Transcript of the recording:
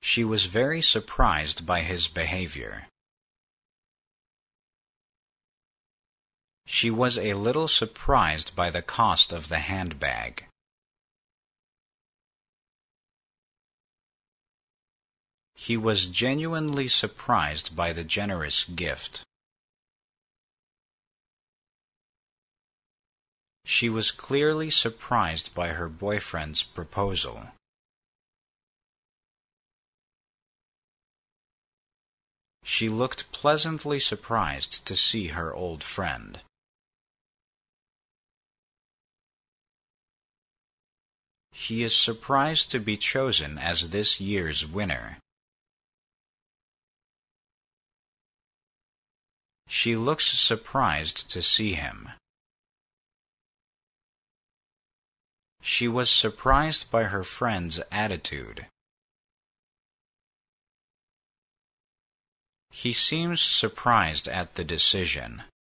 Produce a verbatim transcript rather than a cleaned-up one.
She was very surprised by his behavior. She was a little surprised by the cost of the handbag. He was genuinely surprised by the generous gift. She was clearly surprised by her boyfriend's proposal. She looked pleasantly surprised to see her old friend. He is surprised to be chosen as this year's winner. She looks surprised to see him. She was surprised by her friend's attitude. He seems surprised at the decision.